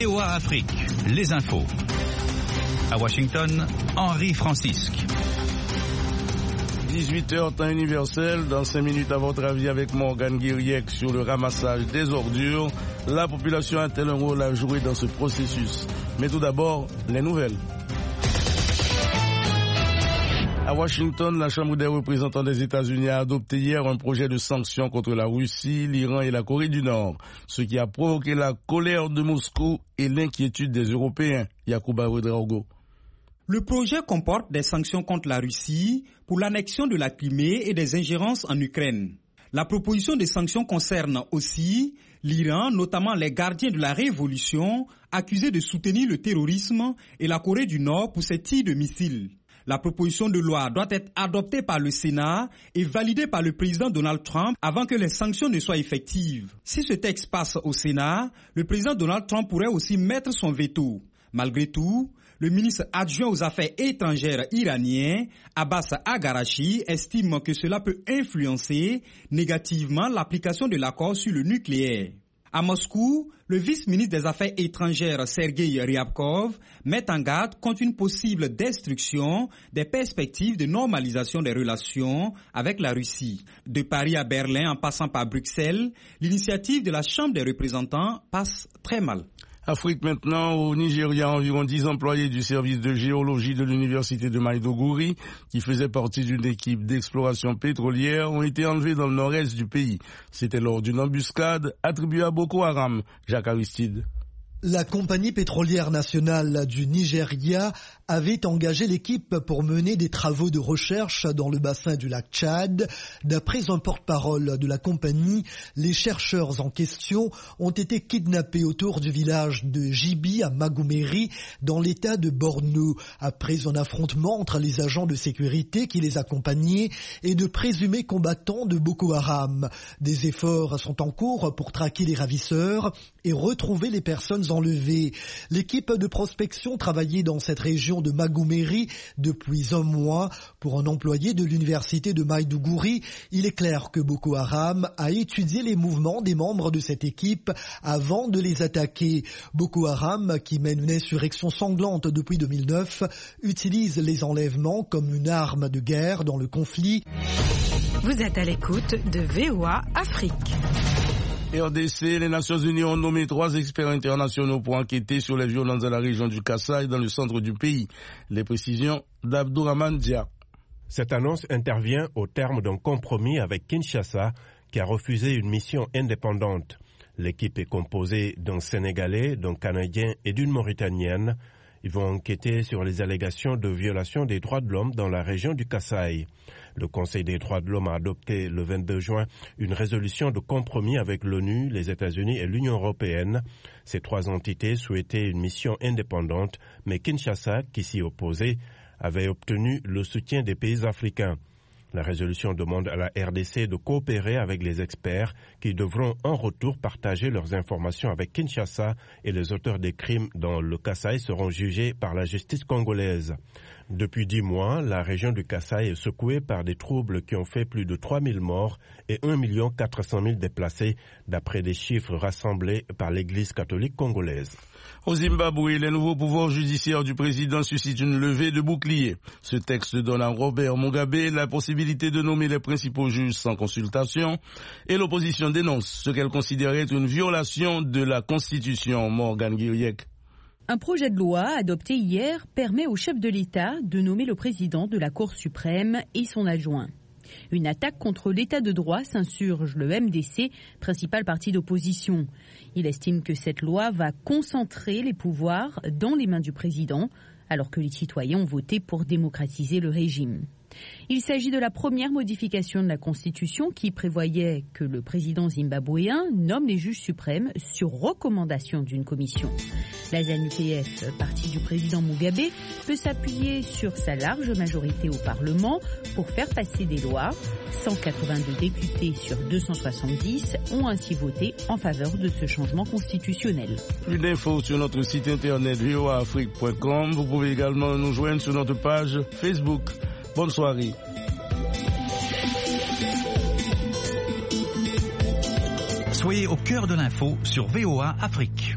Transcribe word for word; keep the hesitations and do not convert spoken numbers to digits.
V O A Afrique, les infos. À Washington, Henri Francisque. dix-huit heures temps universel, dans cinq minutes à votre avis avec Morgan Guiriec sur le ramassage des ordures. La population a-t-elle un rôle à jouer dans ce processus? Mais tout d'abord, les nouvelles. À Washington, la Chambre des représentants des États-Unis a adopté hier un projet de sanctions contre la Russie, l'Iran et la Corée du Nord, ce qui a provoqué la colère de Moscou et l'inquiétude des Européens. Yacouba Ouedraogo. Le projet comporte des sanctions contre la Russie pour l'annexion de la Crimée et des ingérences en Ukraine. La proposition de sanctions concerne aussi l'Iran, notamment les gardiens de la révolution, accusés de soutenir le terrorisme, et la Corée du Nord pour ses tirs de missiles. La proposition de loi doit être adoptée par le Sénat et validée par le président Donald Trump avant que les sanctions ne soient effectives. Si ce texte passe au Sénat, le président Donald Trump pourrait aussi mettre son veto. Malgré tout, le ministre adjoint aux Affaires étrangères iranien, Abbas Agharachi, estime que cela peut influencer négativement l'application de l'accord sur le nucléaire. À Moscou, le vice-ministre des Affaires étrangères Sergei Ryabkov met en garde contre une possible destruction des perspectives de normalisation des relations avec la Russie. De Paris à Berlin en passant par Bruxelles, l'initiative de la Chambre des représentants passe très mal. Afrique maintenant, au Nigeria, environ dix employés du service de géologie de l'université de Maiduguri, qui faisaient partie d'une équipe d'exploration pétrolière, ont été enlevés dans le nord-est du pays. C'était lors d'une embuscade attribuée à Boko Haram. Jacques Aristide. La compagnie pétrolière nationale du Nigeria avait engagé l'équipe pour mener des travaux de recherche dans le bassin du lac Tchad. D'après un porte-parole de la compagnie, les chercheurs en question ont été kidnappés autour du village de Jibi à Magumeri dans l'état de Borno après un affrontement entre les agents de sécurité qui les accompagnaient et de présumés combattants de Boko Haram. Des efforts sont en cours pour traquer les ravisseurs et retrouver les personnes enlevées. L'équipe de prospection travaillait dans cette région de Magumeri depuis un mois. Pour un employé de l'université de Maiduguri, il est clair que Boko Haram a étudié les mouvements des membres de cette équipe avant de les attaquer. Boko Haram, qui mène une insurrection sanglante depuis deux mille neuf, utilise les enlèvements comme une arme de guerre dans le conflit. Vous êtes à l'écoute de V O A Afrique. R D C, les Nations Unies ont nommé trois experts internationaux pour enquêter sur les violences dans la région du Kasaï, dans le centre du pays. Les précisions d'Abdourahmane Dia. Cette annonce intervient au terme d'un compromis avec Kinshasa, qui a refusé une mission indépendante. L'équipe est composée d'un Sénégalais, d'un Canadien et d'une Mauritanienne. Ils vont enquêter sur les allégations de violation des droits de l'homme dans la région du Kasaï. Le Conseil des droits de l'homme a adopté le vingt-deux juin une résolution de compromis avec l'ONU, les États-Unis et l'Union européenne. Ces trois entités souhaitaient une mission indépendante, mais Kinshasa, qui s'y opposait, avait obtenu le soutien des pays africains. La résolution demande à la R D C de coopérer avec les experts qui devront en retour partager leurs informations avec Kinshasa, et les auteurs des crimes dans le Kasaï seront jugés par la justice congolaise. Depuis dix mois, la région du Kasaï est secouée par des troubles qui ont fait plus de trois mille morts et un million quatre cent mille déplacés, d'après des chiffres rassemblés par l'Église catholique congolaise. Au Zimbabwe, les nouveaux pouvoirs judiciaires du président suscitent une levée de boucliers. Ce texte donne à Robert Mugabe la possibilité de nommer les principaux juges sans consultation, et l'opposition dénonce ce qu'elle considère être une violation de la Constitution. Morgan Guiriec. Un projet de loi adopté hier permet au chef de l'État de nommer le président de la Cour suprême et son adjoint. Une attaque contre l'état de droit s'insurge le M D C, principal parti d'opposition. Il estime que cette loi va concentrer les pouvoirs dans les mains du président, alors que les citoyens ont voté pour démocratiser le régime. Il s'agit de la première modification de la Constitution qui prévoyait que le président zimbabwéen nomme les juges suprêmes sur recommandation d'une commission. La Z A N U P F, parti du président Mugabe, peut s'appuyer sur sa large majorité au Parlement pour faire passer des lois. cent quatre-vingt-deux députés sur deux cent soixante-dix ont ainsi voté en faveur de ce changement constitutionnel. Plus d'infos sur notre site internet v o a afrique point com. Vous pouvez également nous joindre sur notre page Facebook. Bonne soirée. Soyez au cœur de l'info sur V O A Afrique.